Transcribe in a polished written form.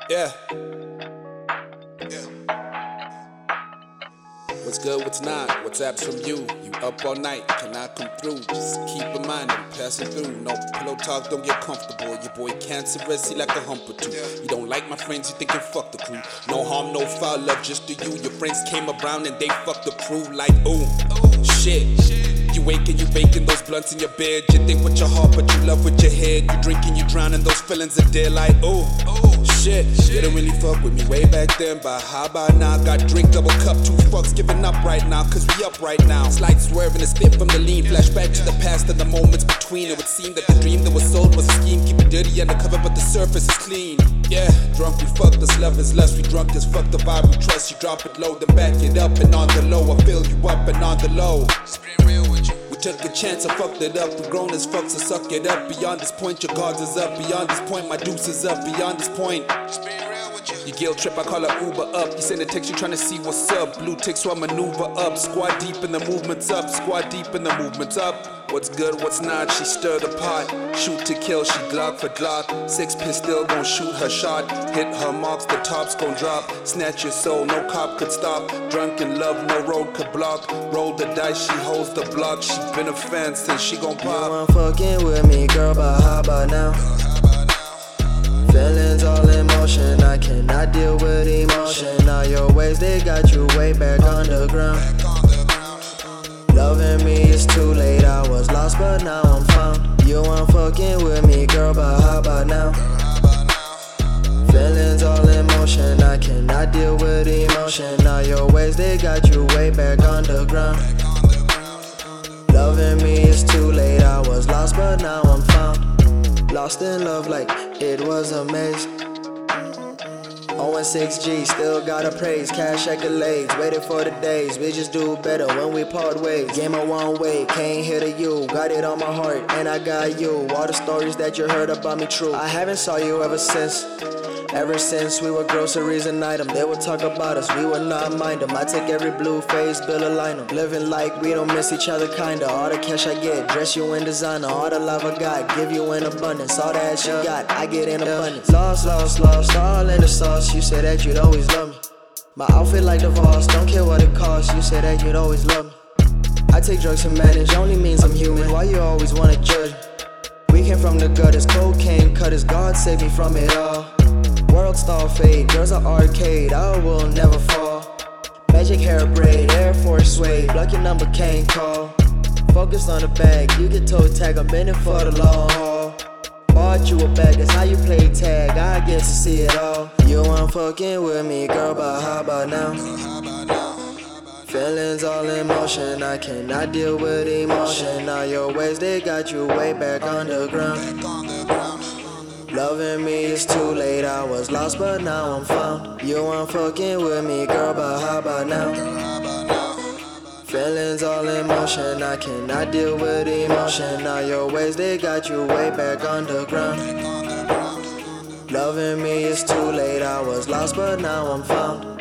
Yeah. What's good, what's not? What's apps from you? You up all night, can I come through? Just keep in mind I'm passing through. No pillow talk, don't get comfortable. Your boy cancerous, he like a hump or two. You don't like my friends, you thinking fuck the crew. No harm, no foul, love just to you. Your friends came around and they fucked the crew like ooh, shit. You waking, you baking those blunts in your bed. You think with your heart, but you love with your head. You drinking, you drowning, those feelings are dead like ooh, shit. You didn't really fuck with me way back then, but how about now? Got drink, double cup, 2 fucks, giving up right now, cause we up right now. It's like swerving a spit from the lean. Flashback to the past and the moments between. It would seem that the dream that was sold was a scheme. Keep it dirty undercover, but the surface is clean. Yeah, drunk we fuck, this love is lust. We drunk as fuck, the vibe we trust. You drop it low, then back it up, and on the low I fill you up, and on the low we took a chance, I fucked it up. We're grown as fuck, so suck it up. Beyond this point, your guards is up. Beyond this point, my deuce is up. Beyond this point, you guilt trip, I call her Uber up. You send a text, you tryna see what's up. Blue tick, so I maneuver up. Squad deep in the movements up. Squad deep in the movements up. What's good, what's not, she stir the pot. Shoot to kill, she Glock for Glock. 6 pistol, gon' shoot her shot. Hit her marks, the top's gon' drop. Snatch your soul, no cop could stop. Drunk in love, no road could block. Roll the dice, she holds the block. She been a fan since she gon' pop. You ain't fucking with me, girl, but how about now? Feelings all in motion, I cannot deal with emotion. Now your ways, they got you way back underground. Loving me is too late, I was lost but now I'm found. You ain't fucking with me, girl, but how about now? Feelings all in motion, I cannot deal with emotion. Now your ways, they got you way back underground. Loving me is too late, I was lost but now I'm found. Lost in love like it was a maze. 0-6G, still gotta praise. Cash accolades, waiting for the days. We just do better when we part ways. Game of one way, came here to you. Got it on my heart, and I got you. All the stories that you heard about me true. I haven't saw you ever since. Ever since we were groceries and items, they would talk about us, we would not mind them. I take every blue face, bill a line them. Living like we don't miss each other kinda. All the cash I get, dress you in designer. All the love I got, give you in abundance. All that ass you got, I get in abundance. Lost, all in the sauce. You said that you'd always love me. My outfit like the Voss, don't care what it costs. You said that you'd always love me. I take drugs to manage, only means I'm human. Why you always wanna judge? We came from the gutters, cocaine cutters. God save me from it all. World star fade, girls are arcade, I will never fall. Magic hair braid, Air Force suede, block your number, can't call. Focus on the bag, you get toe tag, I'm in it for the long haul. Bought you a bag, that's how you play tag, I get to see it all. You ain't fucking with me, girl, but how about now? Feelings all in motion, I cannot deal with emotion. Now your ways, they got you way back underground. Loving me is too late, I was lost but now I'm found. You ain't fucking with me, girl, but how about now? Feelings all in motion, I cannot deal with emotion. Now your ways, they got you way back underground. Loving me is too late, I was lost but now I'm found.